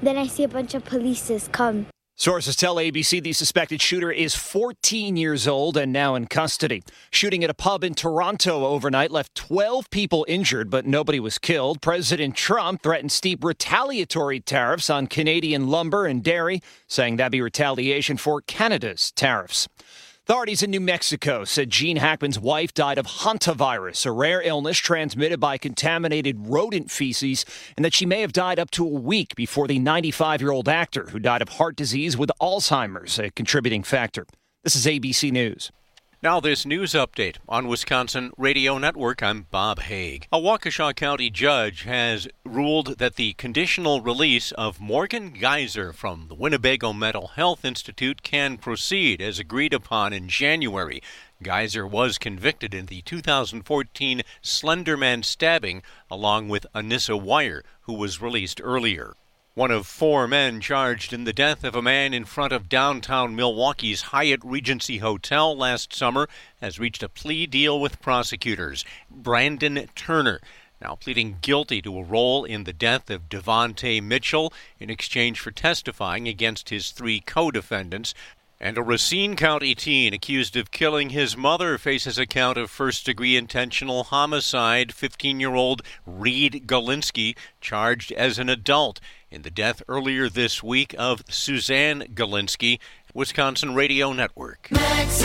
Then I see a bunch of police come. Sources tell ABC the suspected shooter is 14 years old and now in custody. Shooting at a pub in Toronto overnight left 12 people injured, but nobody was killed. President Trump threatened steep retaliatory tariffs on Canadian lumber and dairy, saying that'd be retaliation for Canada's tariffs. Authorities in New Mexico said Gene Hackman's wife died of hantavirus, a rare illness transmitted by contaminated rodent feces, and that she may have died up to a week before the 95-year-old actor who died of heart disease with Alzheimer's, a contributing factor. This is ABC News. Now this news update on Wisconsin Radio Network. I'm Bob Haig. A Waukesha County judge has ruled that the conditional release of Morgan Geyser from the Winnebago Mental Health Institute can proceed as agreed upon in January. Geyser was convicted in the 2014 Slenderman stabbing along with Anissa Weier, who was released earlier. One of 4 men charged in the death of a man in front of downtown Milwaukee's Hyatt Regency Hotel last summer has reached a plea deal with prosecutors. Brandon Turner, now pleading guilty to a role in the death of Devontae Mitchell in exchange for testifying against his 3 co-defendants. And a Racine County teen accused of killing his mother faces a count of first-degree intentional homicide. 15-year-old Reed Galinsky charged as an adult in the death earlier this week of Suzanne Galinsky. Wisconsin Radio Network. Max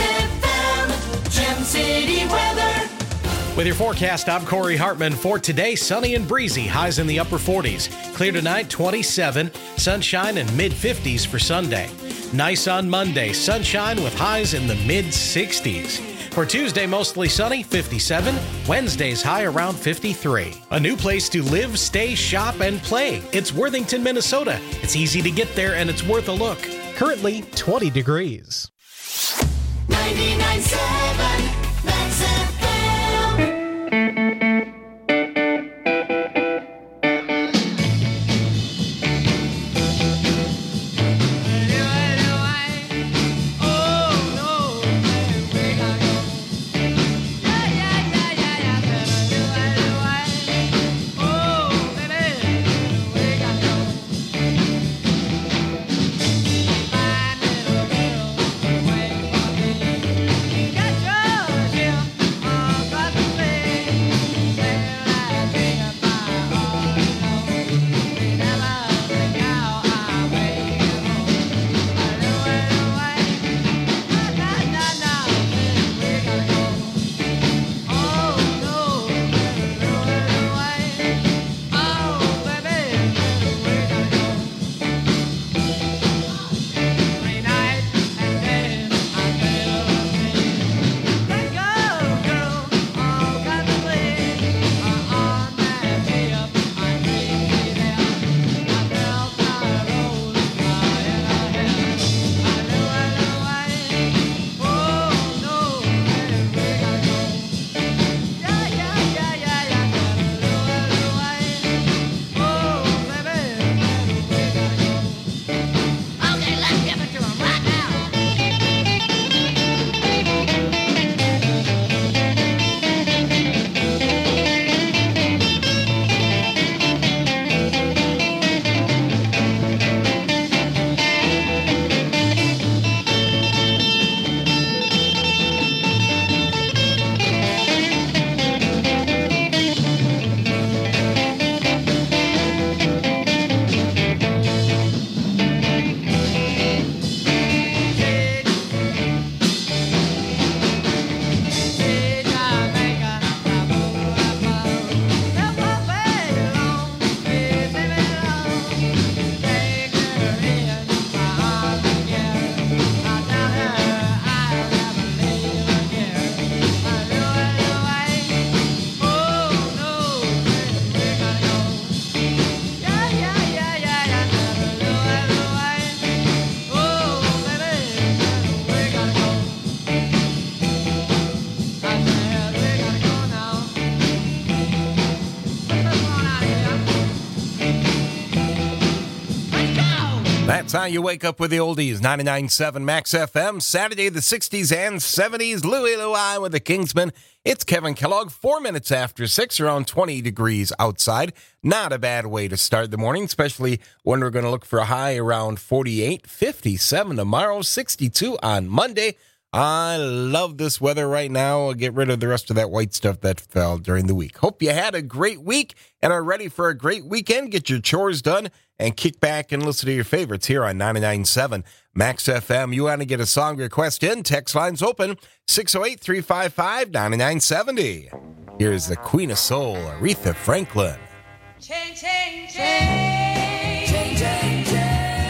FM, Gem City weather. With your forecast, I'm Corey Hartman. For today, sunny and breezy, highs in the upper 40s. Clear tonight, 27. Sunshine and mid-50s for Sunday. Nice on Monday, sunshine with highs in the mid-60s. For Tuesday, mostly sunny, 57. Wednesday's high around 53. A new place to live, stay, shop, and play. It's Worthington, Minnesota. It's easy to get there, and it's worth a look. Currently, 20 degrees. 99.7 Max FM. Got That's how you wake up with the oldies. 99.7 Max FM, Saturday the 60s and 70s. Louie Louie with the Kingsmen. It's Kevin Kellogg, 4 minutes after 6, around 20 degrees outside. Not a bad way to start the morning, especially when we're going to look for a high around 48, 57 tomorrow, 62 on Monday. I love this weather right now. I'll get rid of the rest of that white stuff that fell during the week. Hope you had a great week and are ready for a great weekend. Get your chores done and kick back and listen to your favorites here on 99.7 Max FM. You want to get a song request in? Text lines open, 608-355-9970. Here's the Queen of Soul, Aretha Franklin. Change, change, change. Change, change, change.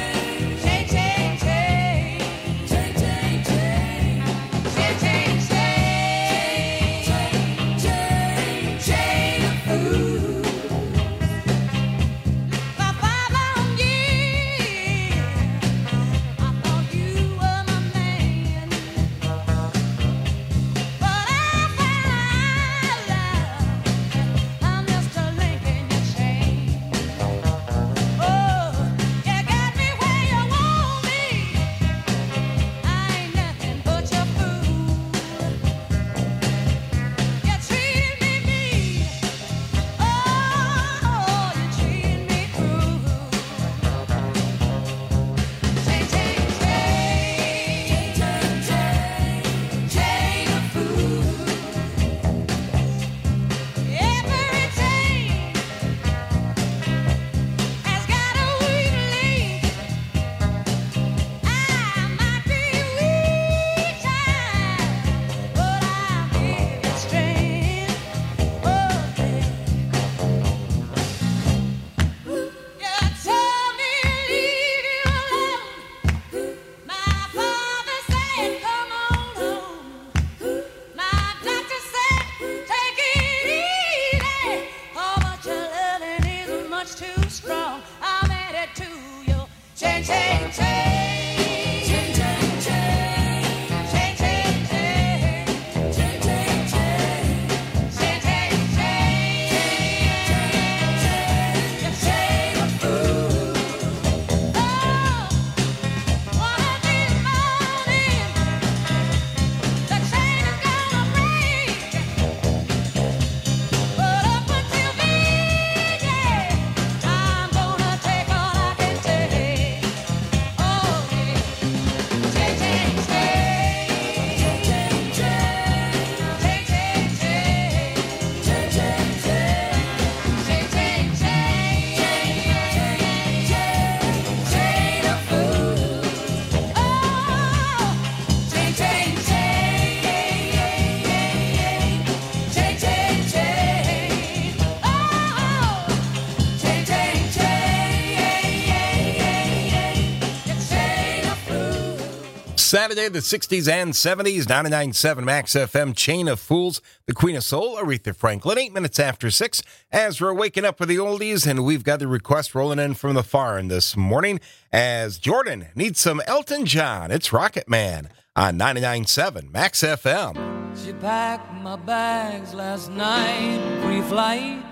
Saturday, the 60s and 70s, 99.7 Max FM, Chain of Fools, the Queen of Soul, Aretha Franklin, 8 minutes after 6, as we're waking up with the oldies, and we've got the request rolling in from the farm this morning, as Jordan needs some Elton John. It's Rocket Man on 99.7 Max FM. She packed my bags last night, pre-flight,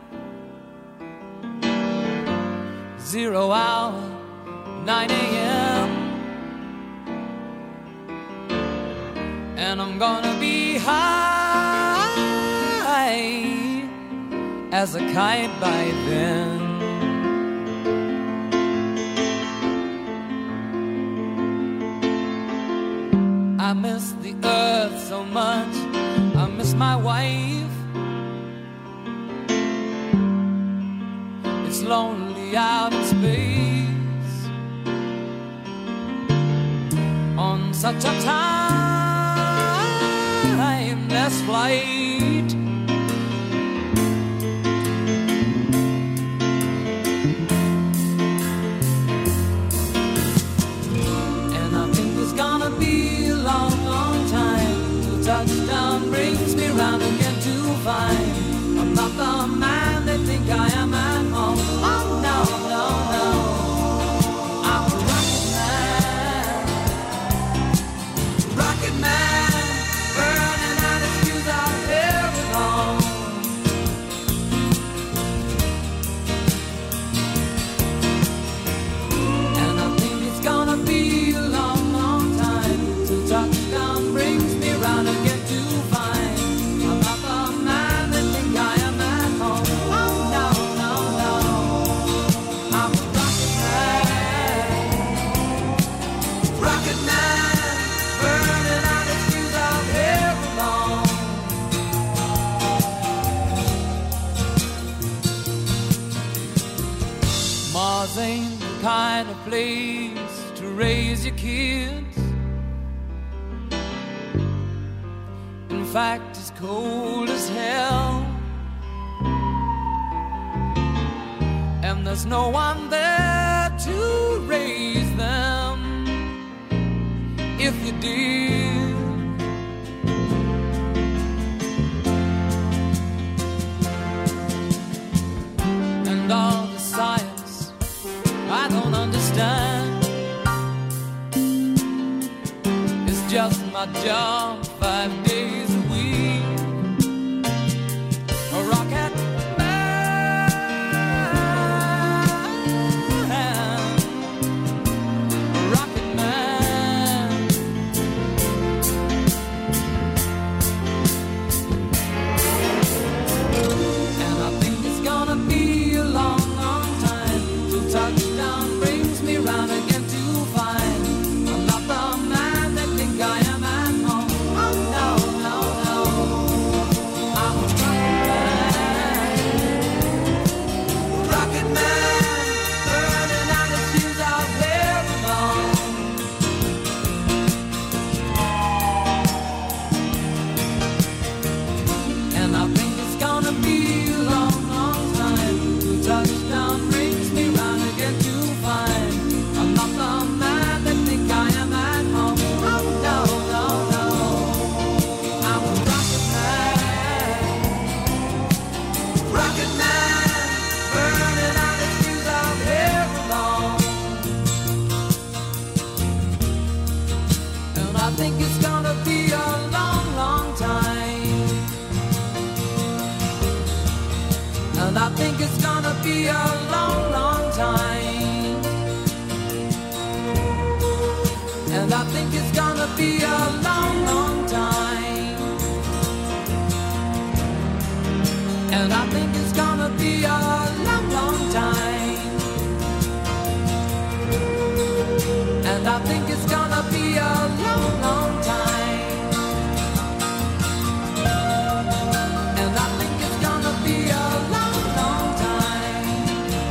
0 hour, 9 a.m., and I'm gonna be high as a kite by then. I miss the earth so much, I miss my wife. It's lonely out in space on such a timeless flight. And I think it's gonna be a long, long time till touchdown brings me round again to find I'm not the man they think I am at home. Oh no, no, no, I'm a rocket man, burning out his fuse out here. the kind of place to raise your kids. In fact, it's cold as hell, and there's no one there to raise them if you did. And all the science I don't understand, it's just my job 5 days a week. A rocket man, a rocket man. And I think it's gonna be a long, long time till touchdown brings me round again to find I'm not the man that think I am at home. Oh no, no, no, I'm a rocket man, burning out the fuse out there alone. And I think it's gonna be a long, long time till touchdown brings me round again to find I'm not the man that think I am at home. Oh no, no, no, I'm a rocket man, burning out the fuse out here alone. And I think it's gonna be a long, long time. And I think it's gonna be a long, long time. And I think it's gonna be a long, long time. And I think it's gonna be a long, long time. And I think it's gonna be a long, long time. And I think it's gonna be a long, long time.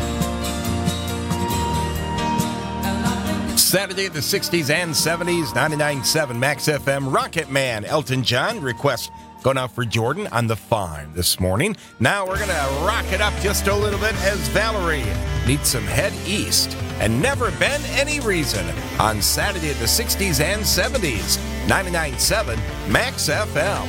And I think it's Saturday, the 60s and 70s, 99.7 Max FM, Rocket Man, Elton John. Request going out for Jordan on the farm this morning. Now we're going to rock it up just a little bit as Valerie needs some Head East and Never Been Any Reason on Saturday, the 60s and 70s, 99.7 Max FM.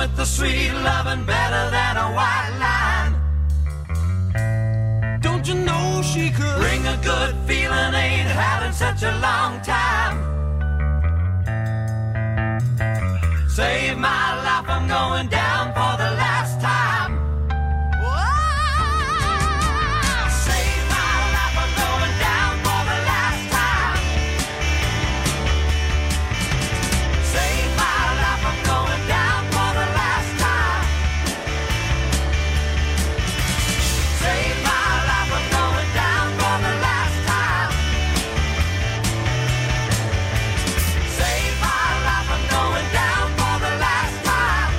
with the sweet loving better than a white line. Don't you know she could bring a good feeling, ain't had in such a long time. Save my life, I'm going down for the last time. Save my life, I'm going down for the last time. Save my life, I'm going down for the last time. Save my life, I'm going down for the last time. Save my life, I'm going down for the last time.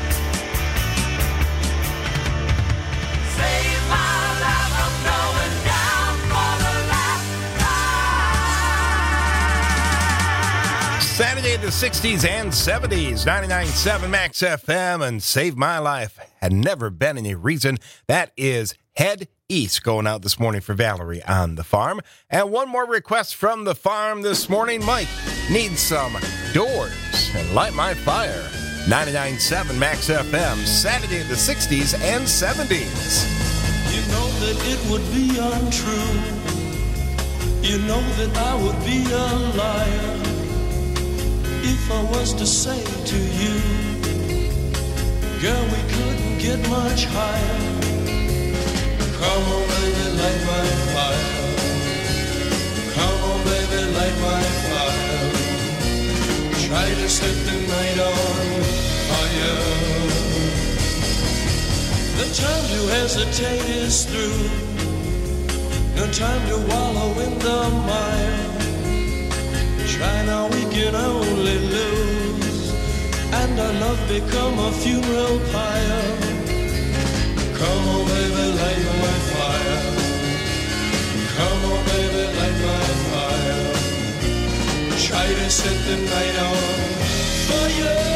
Save my life, I'm going down for the last time. Saturday, the 60s and 70s, 99.7 Max FM, and Save My Life had never been any reason. That is Head East going out this morning for Valerie on the farm. And one more request from the farm this morning. Mike needs some Doors and Light My Fire. 99.7 Max FM, Saturday, the 60s and 70s. You know that it would be untrue. You know that I would be a liar if I was to say to you, girl, we couldn't get much higher. Come on, baby, light my fire. Come on, baby, light my fire. Try to set the night on fire. The time to hesitate is through. No time to wallow in the mire. Try now, we can only lose, and our love become a funeral pyre. Come on, baby, light my fire. Come on, baby, light my fire. Try to set the night on fire.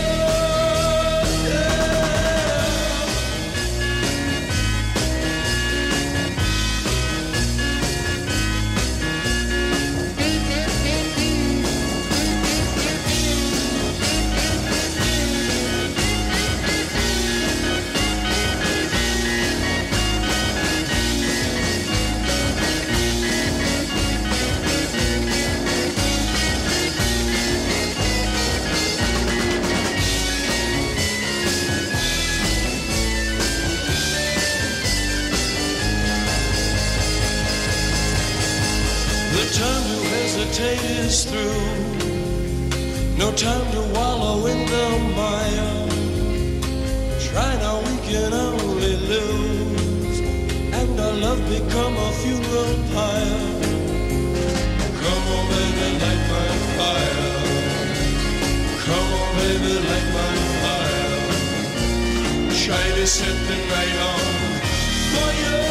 Is through. No time to wallow in the mire. Try now, we can only lose, and our love become a funeral pyre. Come on, baby, light my fire. Come on, baby, light my fire. Try to set the night on fire.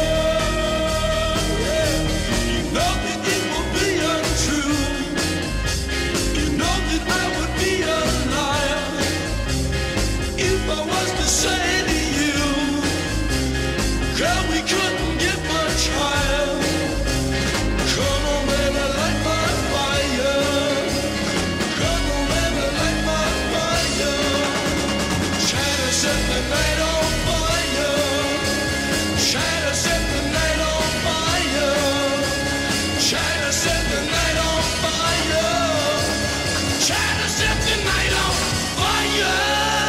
Say to you, girl, we couldn't get much higher. Come on, baby, light my fire. Come on, baby, light my fire. Try to set the night on fire. Try to set the night on fire. Try to set the night on fire. Try to set the night on fire.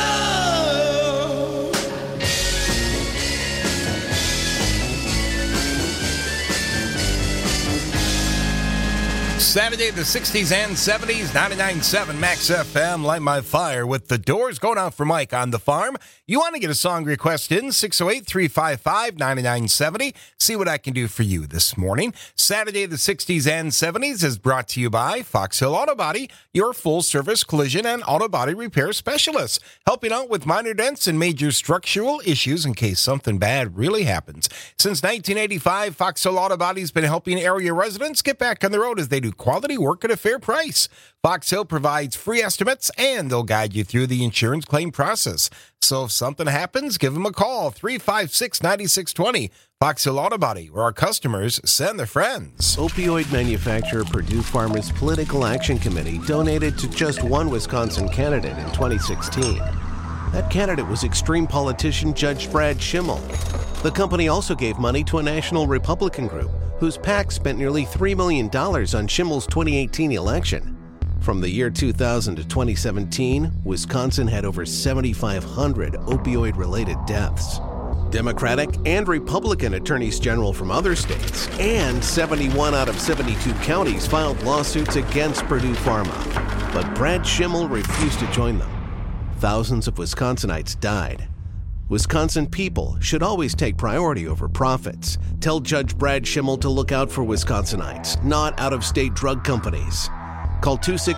Saturday, the 60s and 70s, 99.7 Max FM, Light My Fire with the Doors going out for Mike on the farm. You want to get a song request in, 608-355-9970. See what I can do for you this morning. Saturday, the 60s and 70s is brought to you by Fox Hill Auto Body, your full-service collision and auto body repair specialist, helping out with minor dents and major structural issues in case something bad really happens. Since 1985, Fox Hill Auto Body's been helping area residents get back on the road as they do quality work at a fair price. Fox Hill provides free estimates, and they'll guide you through the insurance claim process. So if something happens, give them a call, 356-9620. Fox Hill Auto Body, where our customers send their friends. Opioid manufacturer Purdue Pharma's Political Action Committee donated to just one Wisconsin candidate in 2016. That candidate was extreme politician Judge Brad Schimmel. The company also gave money to a national Republican group whose PAC spent nearly $3 million on Schimmel's 2018 election. From the year 2000 to 2017, Wisconsin had over 7,500 opioid-related deaths. Democratic and Republican attorneys general from other states and 71 out of 72 counties filed lawsuits against Purdue Pharma. But Brad Schimmel refused to join them. Thousands of Wisconsinites died. Wisconsin people should always take priority over profits. Tell Judge Brad Schimmel to look out for Wisconsinites, not out-of-state drug companies. Call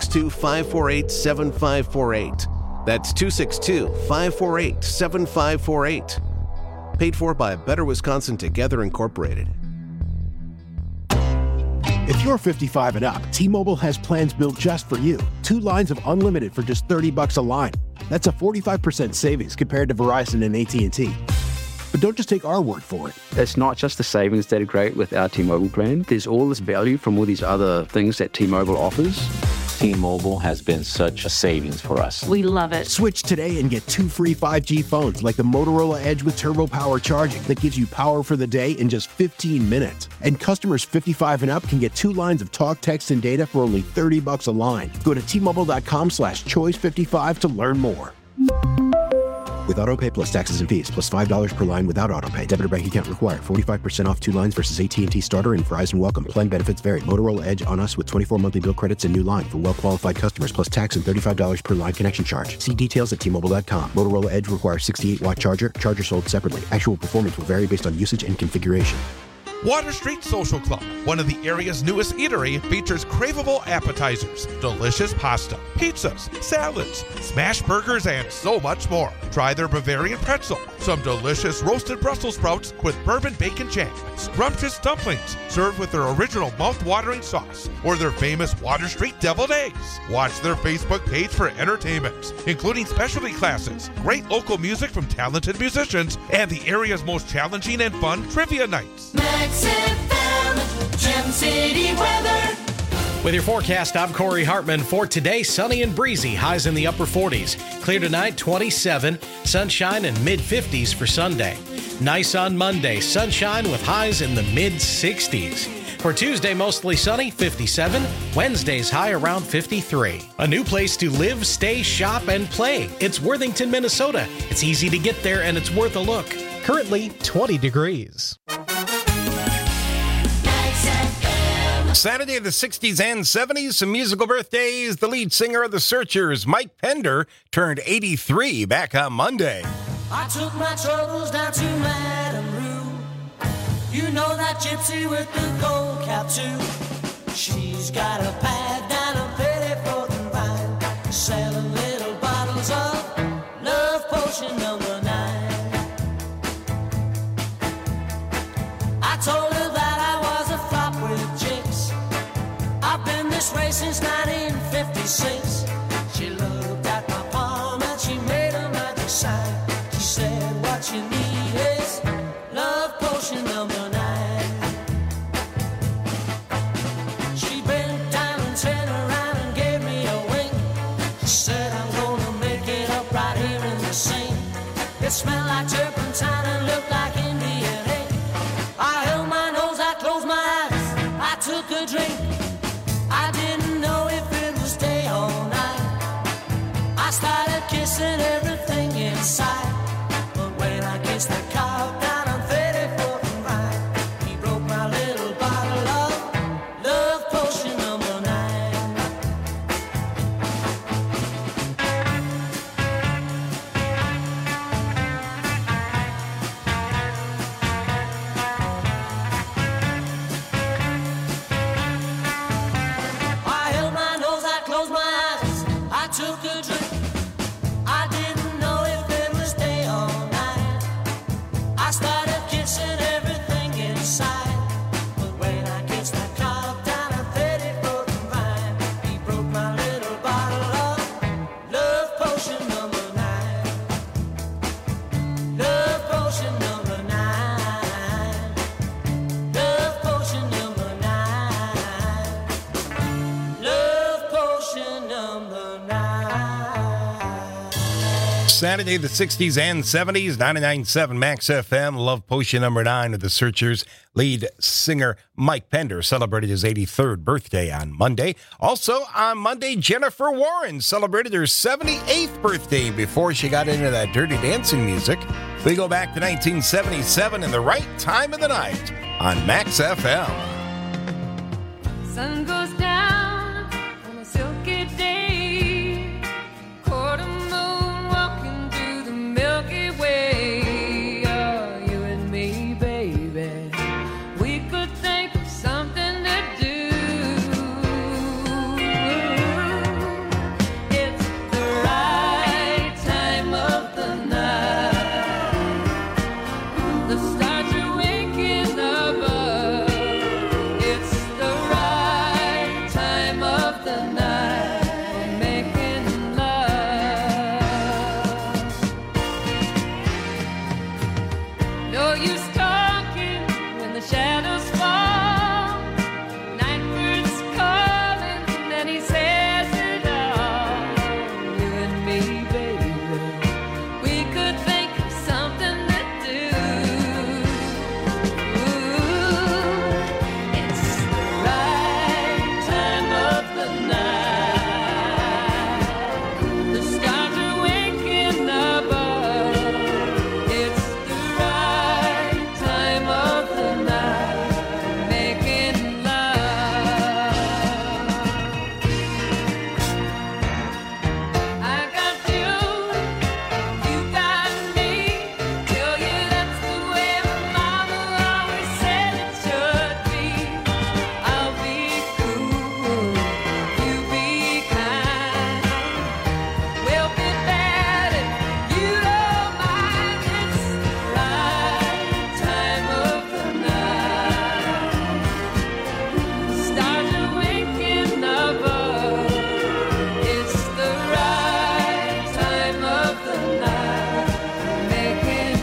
262-548-7548. That's 262-548-7548. Paid for by Better Wisconsin Together Incorporated. If you're 55 and up, T-Mobile has plans built just for you. 2 lines of unlimited for just $30 a line. That's a 45% savings compared to Verizon and AT&T. But don't just take our word for it. It's not just the savings that are great with our T-Mobile brand. There's all this value from all these other things that T-Mobile offers. T-Mobile has been such a savings for us. We love it. Switch today and get 2 free 5G phones like the Motorola Edge with Turbo Power charging that gives you power for the day in just 15 minutes. And customers 55 and up can get 2 lines of talk, text, and data for only $30 a line. Go to T-Mobile.com/choice55 to learn more. With AutoPay plus taxes and fees, plus $5 per line without AutoPay. Debit or bank account required. 45% off 2 lines versus AT&T Starter and Verizon Welcome. Plan benefits vary. Motorola Edge on us with 24 monthly bill credits and new line for well-qualified customers, plus tax and $35 per line connection charge. See details at T-Mobile.com. Motorola Edge requires 68-watt charger. Charger sold separately. Actual performance will vary based on usage and configuration. Water Street Social Club, one of the area's newest eatery, features craveable appetizers, delicious pasta, pizzas, salads, smash burgers, and so much more. Try their Bavarian pretzel, some delicious roasted Brussels sprouts with bourbon bacon jam, scrumptious dumplings served with their original mouth-watering sauce, or their famous Water Street deviled eggs. Watch their Facebook page for entertainment, including specialty classes, great local music from talented musicians, and the area's most challenging and fun trivia nights. XFM, Gem City weather. With your forecast, I'm Corey Hartman. For today, sunny and breezy, highs in the upper 40s. Clear tonight, 27. Sunshine and mid-50s for Sunday. Nice on Monday, sunshine with highs in the mid-60s. For Tuesday, mostly sunny, 57. Wednesday's high around 53. A new place to live, stay, shop, and play. It's Worthington, Minnesota. It's easy to get there, and it's worth a look. Currently, 20 degrees. Saturday, the 60s and 70s, some musical birthdays. The lead singer of The Searchers, Mike Pender, turned 83 back on Monday. I took my troubles down to Madame Rue. You know that gypsy with the gold cap too. She's got a pad down a petty for the vine, selling little bottles of love potion number 9. I told her that I was a flop with chicks. I've been this way since 1956. She looked at my palm and she made a magic sign. She said, what you need is love potion number 9. She bent down and turned around and gave me a wink. She said, I'm gonna make it up right here in the sink. It smelled like turpentine and looked like Indian ink. I held my nose, I closed my eyes, I took a drink. I didn't know if it was day or night. I started kissing everything inside. But when I kissed the cow down on 34th and Vine, he broke my little bottle of love potion number 9. I held my nose, I closed my eyes, I took a drink. I didn't know if it was day or night. I started kissing everything inside. But when I kissed that cow down a 34th and Vine, he broke my little bottle of love potion number 9. Love potion number 9. Love potion number 9. Love potion number 9. Saturday, the 60s and 70s, 99.7 Max FM. Love Potion number 9 of the Searchers. Lead singer Mike Pender celebrated his 83rd birthday on Monday. Also on Monday, Jennifer Warren celebrated her 78th birthday before she got into that Dirty Dancing music. We go back to 1977 and the right time of the night on Max FM. Sun goes down on a silky day, quarter moon walking through the Milky Way. Oh, you and me, baby, we could think of something to do. It's the right time of the night. The stars are waking above. It's the right time of the night, making love. No use talking when the shadows fall. Night bird's calling and he says it all. You and me, baby, we could think of something to do. It's the right time of the night. The stars are waking above. It's the right time of the night, making love. I got you, you got me. Tell you that's the way my mama always said it should be. I'll be cool, you be kind. We'll be bad if you don't mind. It's the right time of the night. The stars are waking above. It's the right time of the night, making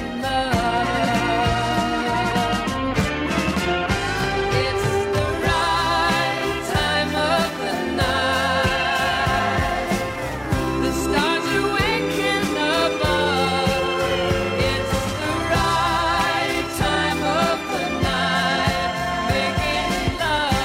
love. It's the right time of the night. The stars are waking above. It's the right time of the night, making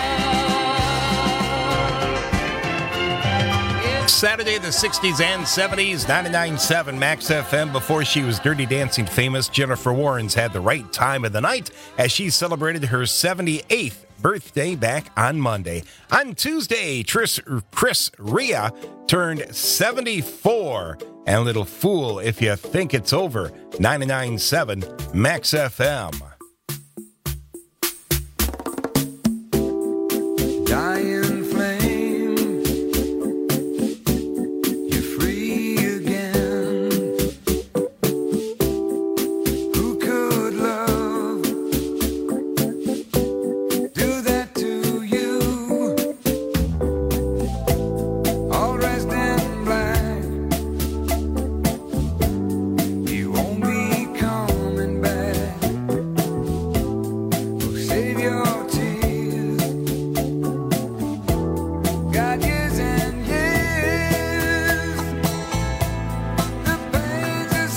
love. Saturday, the 60s and 70s, 99.7 Max FM. Before she was Dirty Dancing famous, Jennifer Warren's had the right time of the night as she celebrated her 78th birthday back on Monday. On Tuesday, Chris Ria turned 74. And little fool if you think it's over. 99.7 Max FM. Dying flame, you're free again. Who could love do that to you? All dressed in black, you won't be coming back. Oh, save your tears. Got years and years. The pains of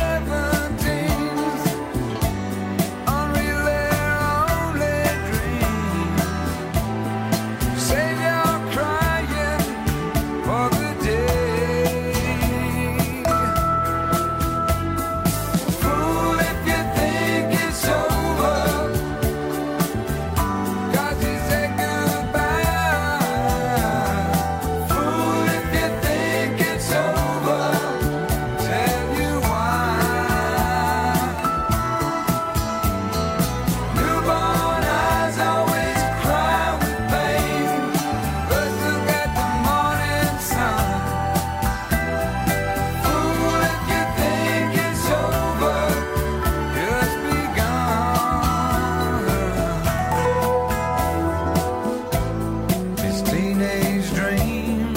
17's unreal, they're only dreams. Save your crying for the day. Fool if you think it's over, 'cause you said goodbye. Fool if you think it's over, tell you why. Newborn eyes always cry with pain. Let's look at the morning sun. Fool if you think it's over, just be gone. This teenage dream,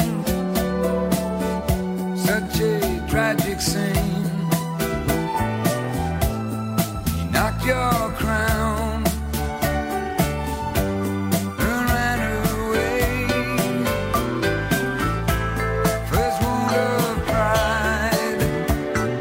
such a tragic scene. You knocked your crown and ran away. First wound of pride,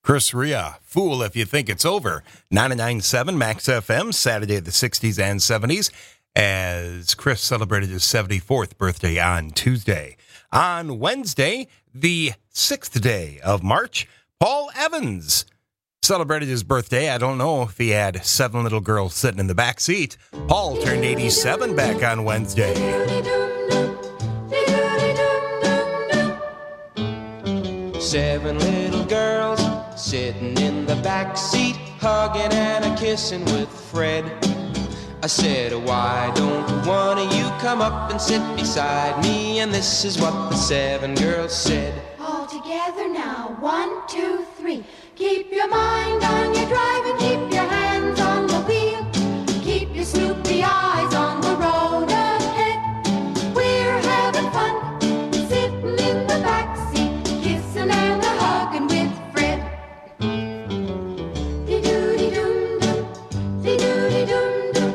Chris Ria, Fool If You Think It's Over. 99.7 Max FM, Saturday the 60s and 70s, as Chris celebrated his 74th birthday on Tuesday. On Wednesday, the 6th day of March, Paul Evans celebrated his birthday. I don't know if he had 7 little girls sitting in the back seat. Paul turned 87 back on Wednesday. 7 little girls sitting in the back seat, hugging and a-kissing with Fred. I said, why don't one of you come up and sit beside me? And this is what the 7 girls said. All together now, 1, 2, 3. Keep your mind on your drive and keep your hands on the wheel. Keep your Snoopy eyes on the road ahead. We're having fun, sitting in the back seat, kissing and a-hugging with Fred. Dee-doo-dee-dum-dum, dee-doo-dee-dum-dum,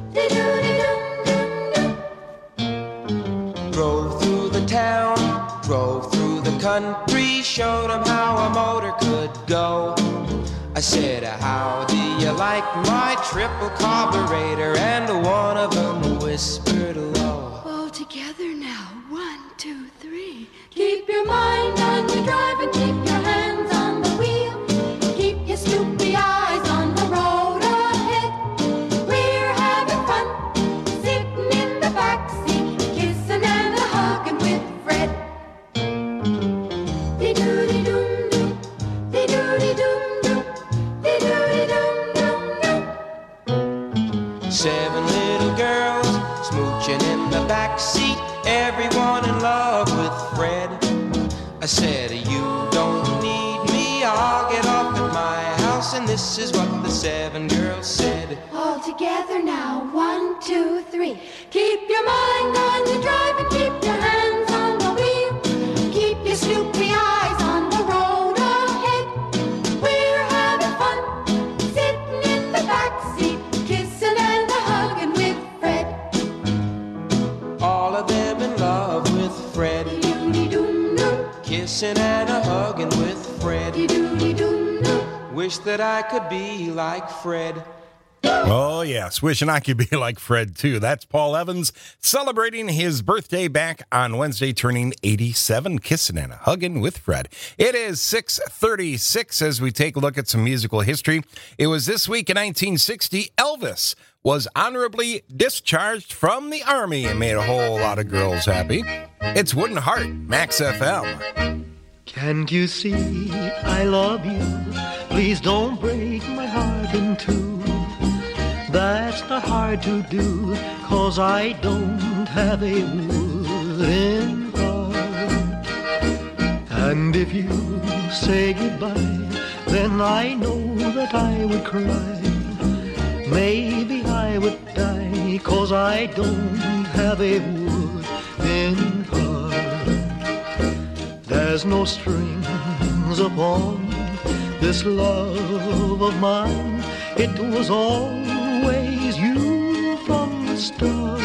dee-doo-dee-dum-dum. Drove through the town, drove through the country, showed them how a motor could go. I said, how do you like my triple carburetor? And one of them whispered low. All together now, 1, 2, 3. Keep your mind on your drive and keep your hands on the wheel. Keep your Snoopy eyes on the road ahead. We're having fun, sitting in the back seat, kissing and a-hugging with Fred. Dee-doo-dee-dum-dum, dee-doo-dee-dum-dum, dee-doo-dee-dum-dum-dum. 7 little girls smooching in the back seat, everyone in love with Fred. I said, you don't need me, I'll get off at my house. And this is what the 7 girls said. All together now, 1, 2, 3. Keep your mind on your drive and keep your hands on the wheel. Keep your Snoopy eyes on the road ahead. We're having fun, sitting in the back seat, kissing and a-hugging with Fred. All of them in love with Fred, kissing and a-hugging with Fred. Wish that I could be like Fred. Oh, yes. Wishing I could be like Fred, too. That's Paul Evans celebrating his birthday back on Wednesday, turning 87, kissing and hugging with Fred. It is 6:36 as we take a look at some musical history. It was this week in 1960, Elvis was honorably discharged from the Army and made a whole lot of girls happy. It's Wooden Heart, Max FM. Can't you see I love you? Please don't break my heart in two. That's not hard to do, 'cause I don't have a wooden heart. And if you say goodbye, then I know that I would cry. Maybe I would die, 'cause I don't have a wooden heart. There's no strings upon this love of mine. It was always you from the start.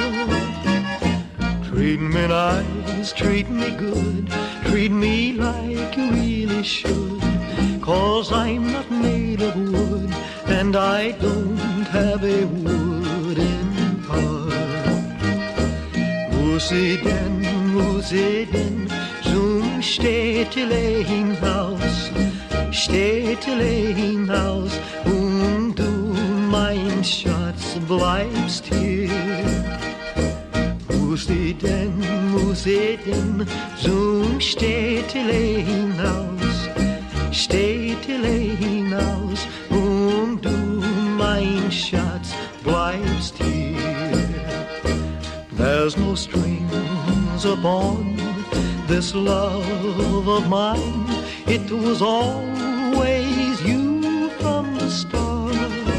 Treat me nice, treat me good, treat me like you really should. 'Cause I'm not made of wood, and I don't have a wooden heart. Wo sie denn, zum Städtelein-Haus, Städtelein-Haus, und du, mein Schatz, bleibst hier. Wo sie denn, zum Städtelein-Haus, Städtelein-Haus, und du, mein Schatz, bleibst hier. There's no strings upon this love of mine. It was always you from the start.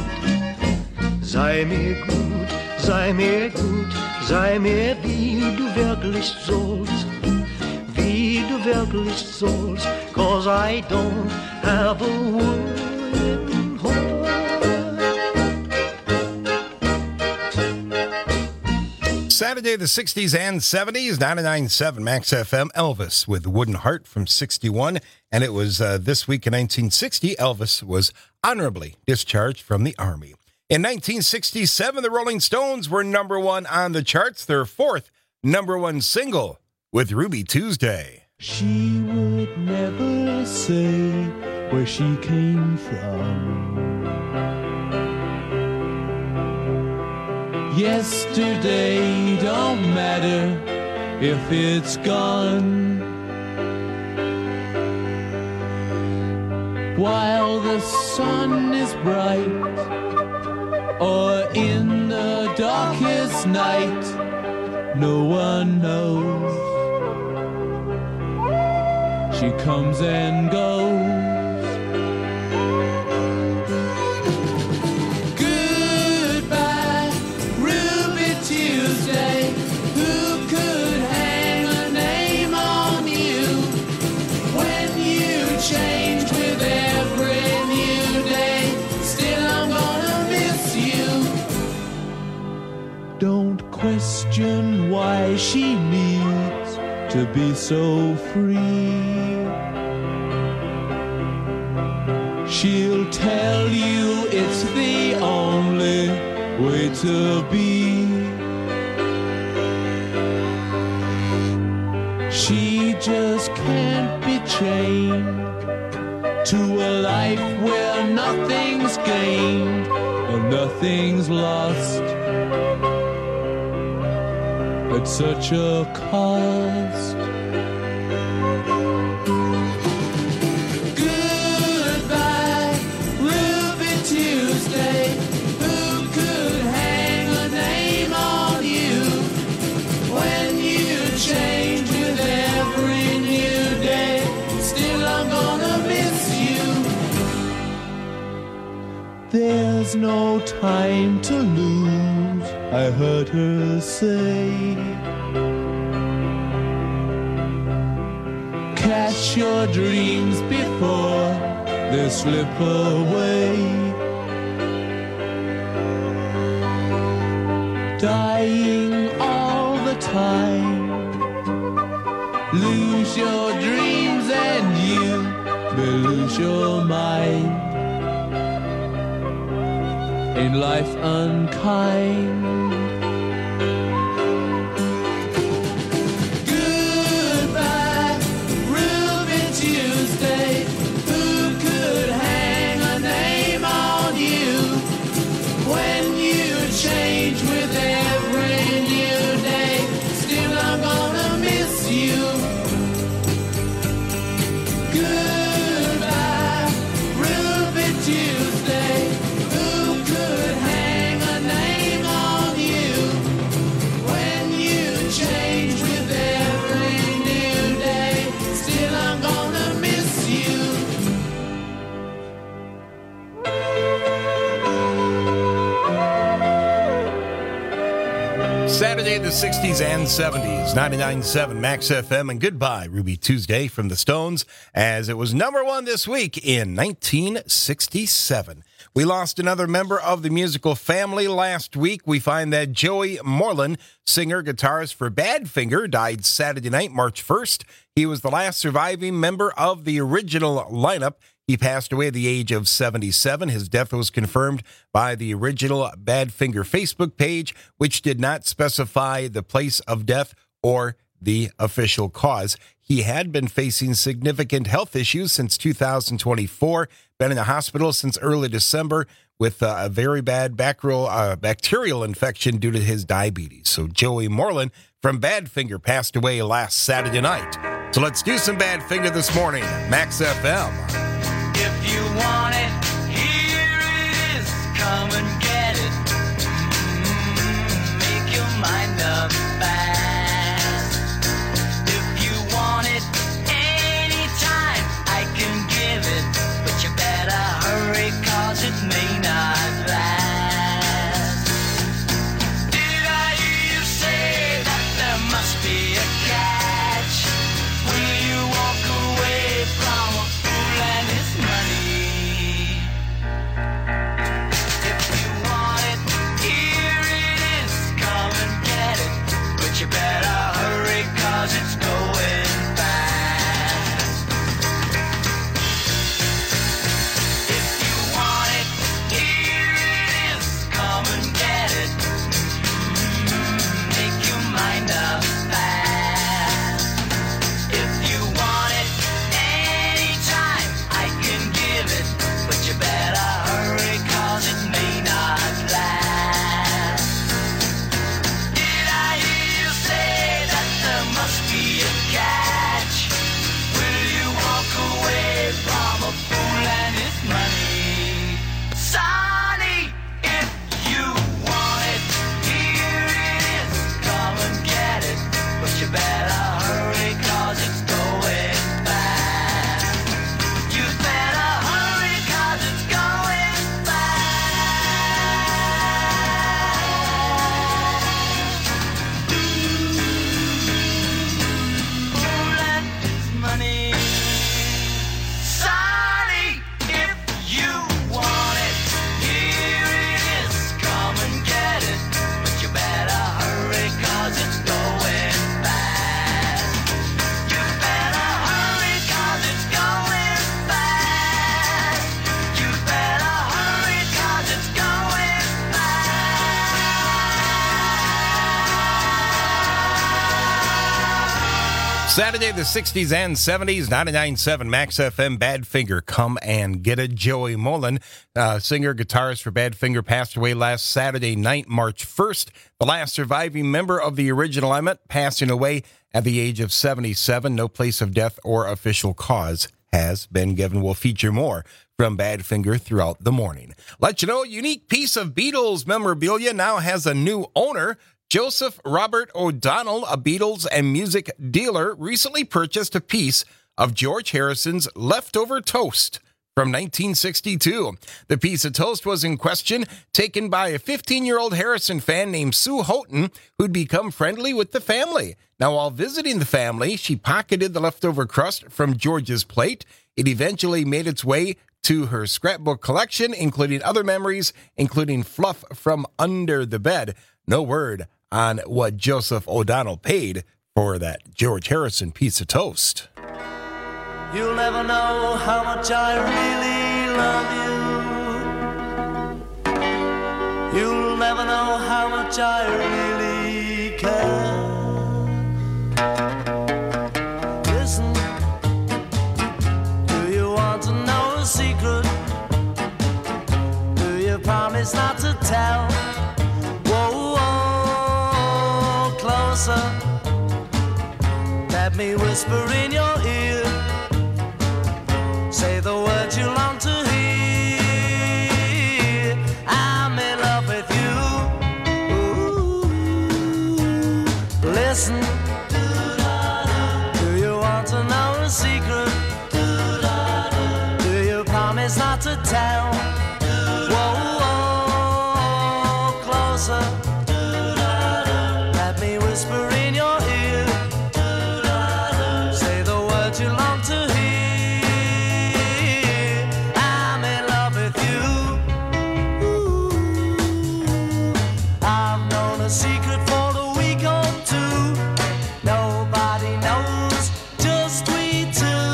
Sei mir gut, sei mir gut, sei mir wie du wirklich sollst, wie du wirklich sollst, 'cause I don't have a wooden heart. Saturday, the 60s and 70s, 99.7 Max FM. Elvis with Wooden Heart from 61. And it was this week in 1960, Elvis was honorably discharged from the Army. In 1967, the Rolling Stones were number one on the charts, their fourth number one single with Ruby Tuesday. She would never say where she came from. Yesterday don't matter if it's gone. While the sun is bright or in the darkest night, no one knows. She comes and goes. Question why she needs to be so free. She'll tell you it's the only way to be. She just can't be chained to a life where nothing's gained and nothing's lost at such a cost. Goodbye, Ruby Tuesday. Who could hang a name on you when you change with every new day? Still I'm gonna miss you. There's no time to lose, I heard her say. Catch your dreams before they slip away. Dying all the time. Lose your dreams and you may lose your mind. Ain't life unkind? Saturday, the 60s and 70s, 99.7 Max FM, and Goodbye, Ruby Tuesday from the Stones, as it was number one this week in 1967. We lost another member of the musical family last week. We find that Joey Moreland, singer, guitarist for Badfinger, died Saturday night, March 1st. He was the last surviving member of the original lineup. He passed away at the age of 77. His death was confirmed by the original Badfinger Facebook page, which did not specify the place of death or the official cause. He had been facing significant health issues since 2024, been in the hospital since early December with a very bad bacterial infection due to his diabetes. So Joey Moreland from Badfinger passed away last Saturday night. So let's do some Badfinger this morning. Max FM. If you want it, here it is. Come and get it. Make your mind up fast. If you want it anytime, I can give it. But you better hurry, 'cause it may not last. Did I hear you say that there must be a catch? Will you walk away from a fool and his money? If you want Saturday, the 60s and 70s, 99.7 Max FM, Badfinger, Come and Get It. Joey Mollen, singer, guitarist for Badfinger, passed away last Saturday night, March 1st. The last surviving member of the original Emmett, passing away at the age of 77. No place of death or official cause has been given. We'll feature more from Badfinger throughout the morning. Let you know, a unique piece of Beatles memorabilia now has a new owner. Joseph Robert O'Donnell, a Beatles and music dealer, recently purchased a piece of George Harrison's leftover toast from 1962. The piece of toast was in question, taken by a 15-year-old Harrison fan named Sue Houghton, who'd become friendly with the family. Now, while visiting the family, she pocketed the leftover crust from George's plate. It eventually made its way to her scrapbook collection, including other memories, including fluff from under the bed. No word on what Joseph O'Donnell paid for that George Harrison piece of toast. You'll never know how much I really love you. You'll never know how much I really care. Listen, do you want to know a secret? Do you promise not to tell? Let me whisper in your ear. Say the words you long to hear. I'm in love with you. Ooh. Listen. Do you want to know a secret? Do you promise not to tell? Whoa, whoa, closer. Let me whisper in your ear. Say the words you long to hear. I'm in love with you. Ooh. I've known a secret for a week or two. Nobody knows, just we two.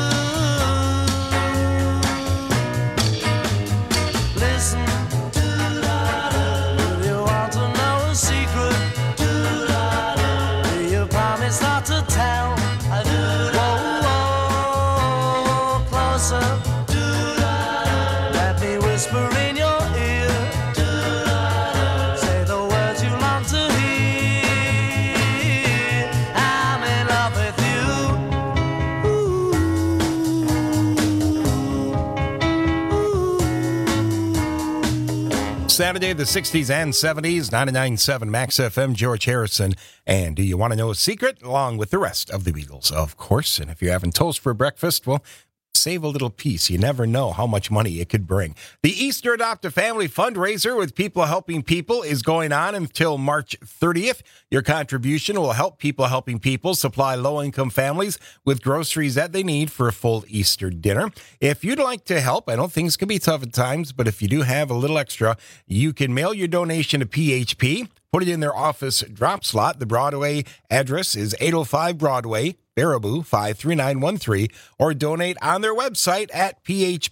Listen. Do you want to know a secret? Promise not to tell. Whoa, whoa, closer. Let me whisper in your ear. Say the words you long to hear. I'm in love with you. Saturday, the 60s and 70s, 99.7 Max FM, George Harrison. And do you want to know a secret? Along with the rest of the Beatles, of course. And if you're having toast for breakfast, well, save a little piece. You never know how much money it could bring. The Easter Adopt a Family fundraiser with People Helping People is going on until March 30th. Your contribution will help People Helping People supply low-income families with groceries that they need for a full Easter dinner. If you'd like to help, I know things can be tough at times, but if you do have a little extra, you can mail your donation to PHP. Put it in their office drop slot. The Broadway address is 805 Broadway, Baraboo 53913, or donate on their website at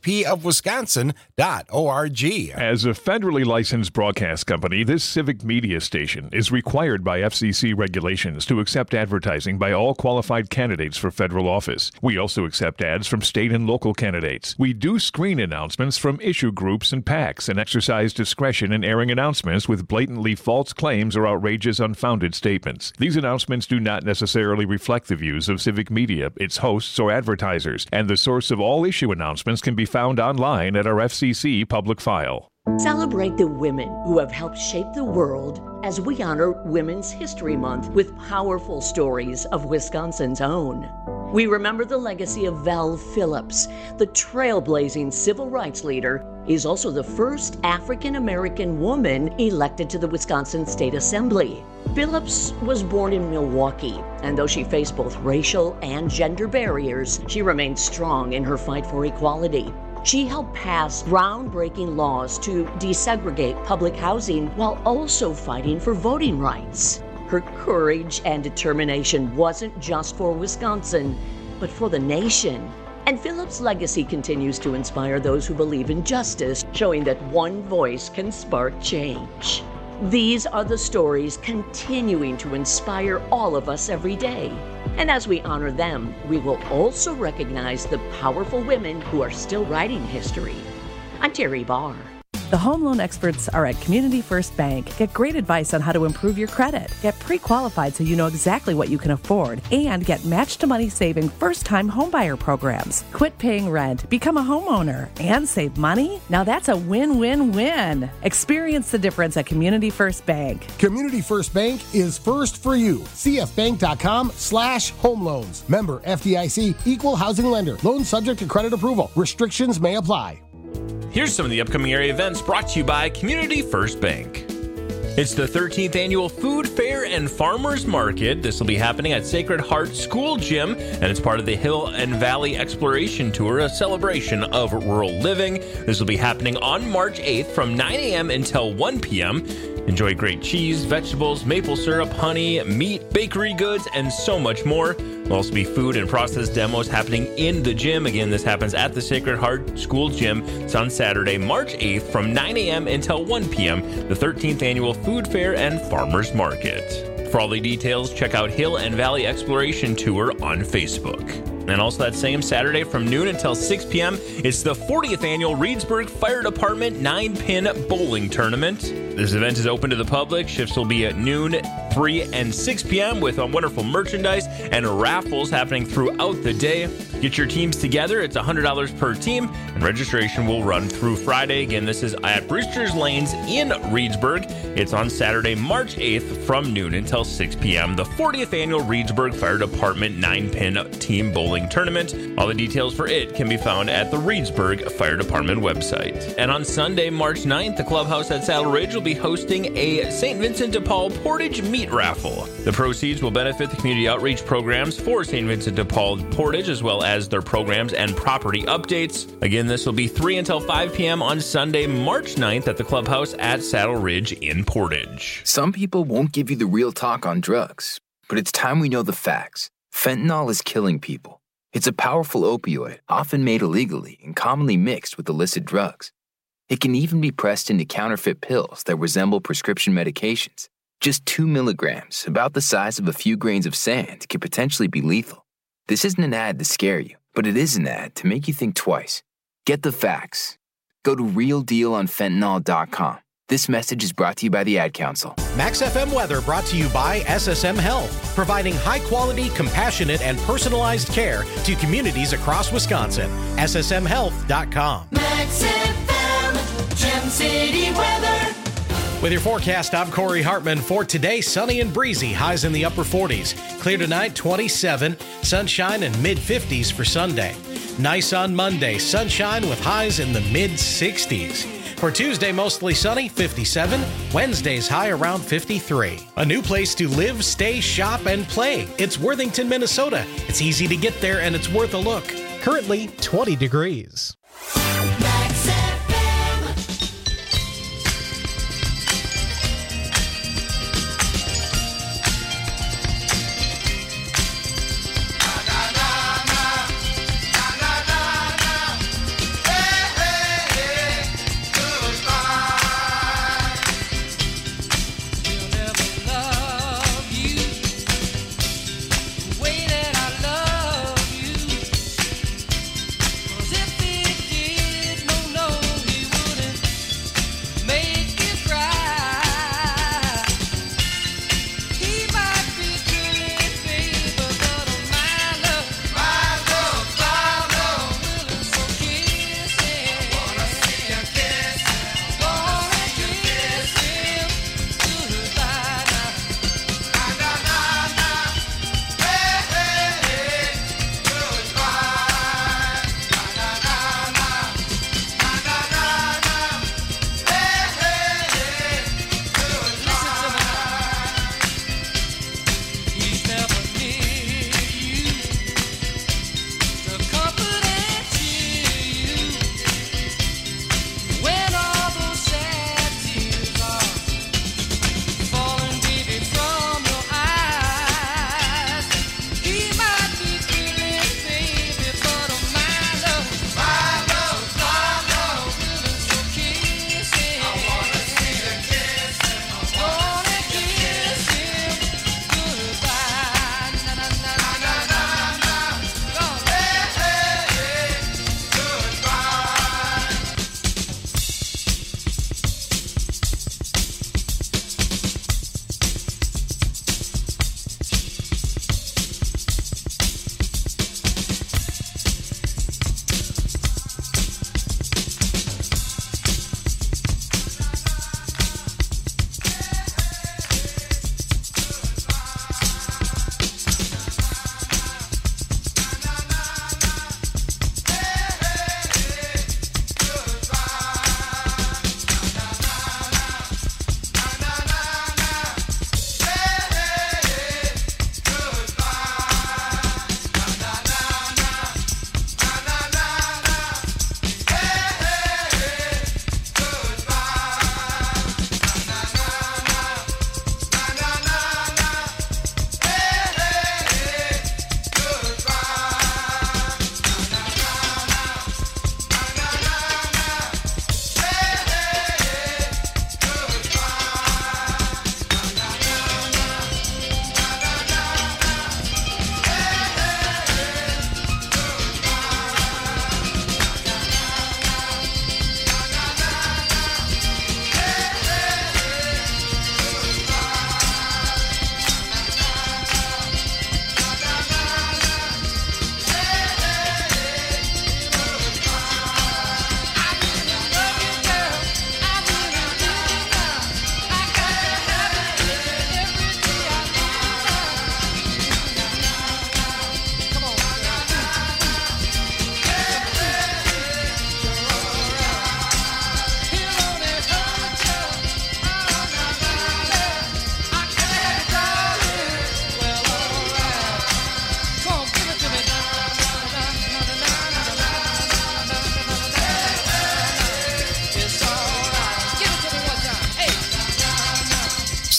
phpofwisconsin.org. As a federally licensed broadcast company, this civic media station is required by FCC regulations to accept advertising by all qualified candidates for federal office. We also accept ads from state and local candidates. We do screen announcements from issue groups and PACs and exercise discretion in airing announcements with blatantly false claims or outrageous, unfounded statements. These announcements do not necessarily reflect the views of civic media, its hosts, or advertisers, and the source of all issue announcements can be found online at our FCC public file. Celebrate the women who have helped shape the world as we honor Women's History Month with powerful stories of Wisconsin's own. We remember the legacy of Val Phillips, the trailblazing civil rights leader. Is also the first African-American woman elected to the Wisconsin State Assembly. Phillips was born in Milwaukee, and though she faced both racial and gender barriers, she remained strong in her fight for equality. She helped pass groundbreaking laws to desegregate public housing while also fighting for voting rights. Her courage and determination wasn't just for Wisconsin, but for the nation. And Phillips' legacy continues to inspire those who believe in justice, showing that one voice can spark change. These are the stories continuing to inspire all of us every day. And as we honor them, we will also recognize the powerful women who are still writing history. I'm Terry Barr. The home loan experts are at Community First Bank. Get great advice on how to improve your credit. Get pre-qualified so you know exactly what you can afford. And get match-to-money saving first-time homebuyer programs. Quit paying rent, become a homeowner, and save money? Now that's a win-win-win. Experience the difference at Community First Bank. Community First Bank is first for you. cfbank.com/home loans. Member FDIC, equal housing lender. Loans subject to credit approval. Restrictions may apply. Here's some of the upcoming area events brought to you by Community First Bank. It's the 13th annual Food Fair and Farmers Market. This will be happening at Sacred Heart School Gym, and it's part of the Hill and Valley Exploration Tour, a celebration of rural living. This will be happening on March 8th from 9 a.m. until 1 p.m. Enjoy great cheese, vegetables, maple syrup, honey, meat, bakery goods, and so much more. There'll also be food and process demos happening in the gym. Again, this happens at the Sacred Heart School Gym. It's on Saturday, March 8th from 9 a.m. until 1 p.m., the 13th annual Food Fair and Farmers Market. For all the details, check out Hill and Valley Exploration Tour on Facebook. And also that same Saturday from noon until 6 p.m., it's the 40th annual Reedsburg Fire Department 9-pin bowling tournament. This event is open to the public. Shifts will be at noon, 3, and 6 p.m. with wonderful merchandise and raffles happening throughout the day. Get your teams together. It's $100 per team, and registration will run through Friday. Again, this is at Brewster's Lanes in Reedsburg. It's on Saturday, March 8th from noon until 6 p.m. The 40th annual Reedsburg Fire Department 9-pin team bowling tournament. All the details for it can be found at the Reedsburg Fire Department website. And on Sunday, March 9th, the clubhouse at Saddle Ridge will be hosting a St. Vincent de Paul Portage meat raffle. The proceeds will benefit the community outreach programs for St. Vincent de Paul Portage, as well as their programs and property updates. Again, this will be 3 until 5 p.m. on Sunday, March 9th at the clubhouse at Saddle Ridge in Portage. Some people won't give you the real talk on drugs, but it's time we know the facts. Fentanyl is killing people. It's a powerful opioid, often made illegally and commonly mixed with illicit drugs. It can even be pressed into counterfeit pills that resemble prescription medications. Just 2 milligrams, about the size of a few grains of sand, can potentially be lethal. This isn't an ad to scare you, but it is an ad to make you think twice. Get the facts. Go to realdealonfentanyl.com. This message is brought to you by the Ad Council. Max FM weather brought to you by SSM Health, providing high-quality, compassionate, and personalized care to communities across Wisconsin. SSMHealth.com. Max FM, Gem City weather. With your forecast, I'm Corey Hartman. For today, sunny and breezy, highs in the upper 40s. Clear tonight, 27. Sunshine and mid-50s for Sunday. Nice on Monday, sunshine with highs in the mid-60s. For Tuesday, mostly sunny, 57. Wednesday's high around 53. A new place to live, stay, shop, and play. It's Worthington, Minnesota. It's easy to get there, and it's worth a look. Currently, 20 degrees. If it did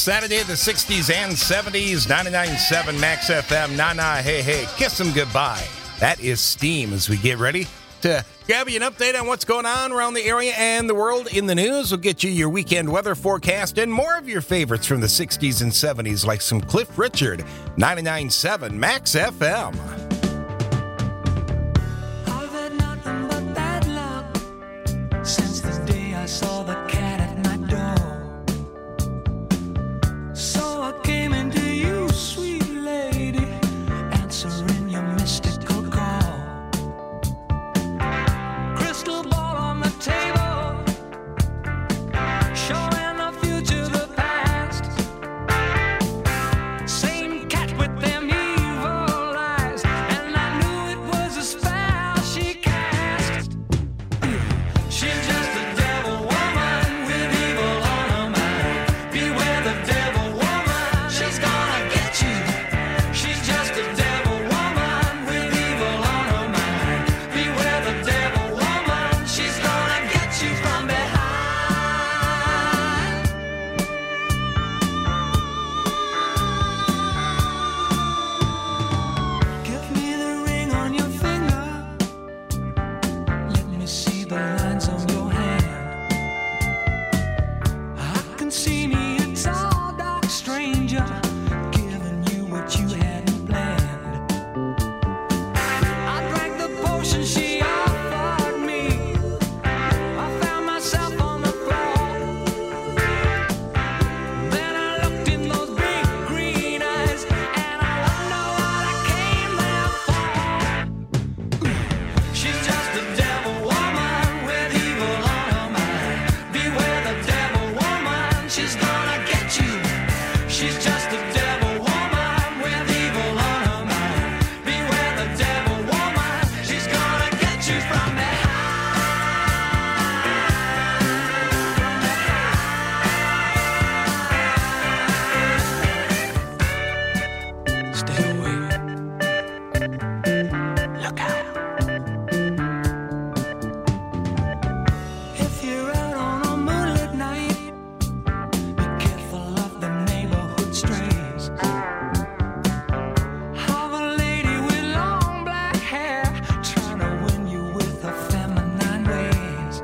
Saturday, the 60s and 70s, 99.7 Max FM, Na Hey Hey, Kiss 'em Goodbye. That is Steam as we get ready to grab you an update on what's going on around the area and the world in the news. We'll get you your weekend weather forecast and more of your favorites from the 60s and 70s, like some Cliff Richard, 99.7 Max FM. I've had nothing but bad luck since the day I saw the cat at my door. So I came into you, sweet lady, answering your mystical call. Crystal ball on the table, showing the future, the past. Same cat with them evil eyes, and I knew it was a spell she cast. She's just a devil woman with evil on her mind. Beware the devil woman, she's gonna get you. She's just a devil woman with evil on her mind. Beware the devil woman, she's gonna get you from behind. Give me the ring on your finger. Let me see the lines on your hand. I can see me a tall, dark stranger giving you what you hadn't planned. I drank the potion she offered me. I found myself on the floor. Then I looked in those big green eyes, and I wonder what I came there for. She's just a devil woman with evil on her mind. Beware the devil woman, she's gonna get you. She's just a devil woman with evil on her mind. Beware the devil woman, she's gonna get you from behind. Stay away. Look out. If you're out on a moonlit night, be careful of the neighborhood strays. Have a lady with long black hair trying to win you with her feminine ways.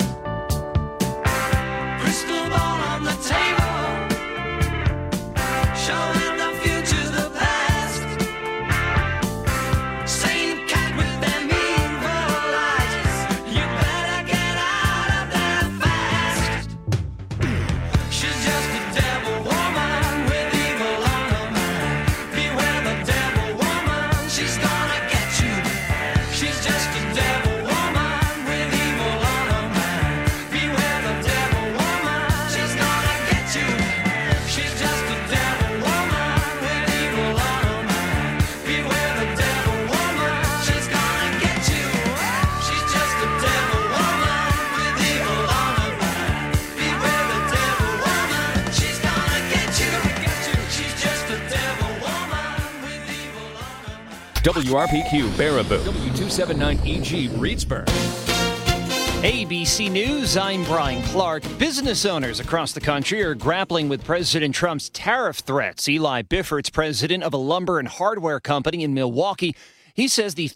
Crystal ball on the table, showing the future, the past. Same cat with them evil eyes. You better get out of there fast. She's just a devil woman with evil on her mind. Beware the devil woman, she's gonna get you. She's just a devil woman with evil on her mind. Beware the devil woman, she's gonna get you. She's just a devil woman with evil on her mind. Beware the devil woman, she's gonna get you. She's just a devil woman with evil on her mind. Beware the devil woman, she's gonna get you. She's just a devil woman with evil on her mind. WRPQ Baraboo, W279EG Reedsburg. ABC News, I'm Brian Clark. Business owners across the country are grappling with President Trump's tariff threats. Eli Biffort's president of a lumber and hardware company in Milwaukee. He says the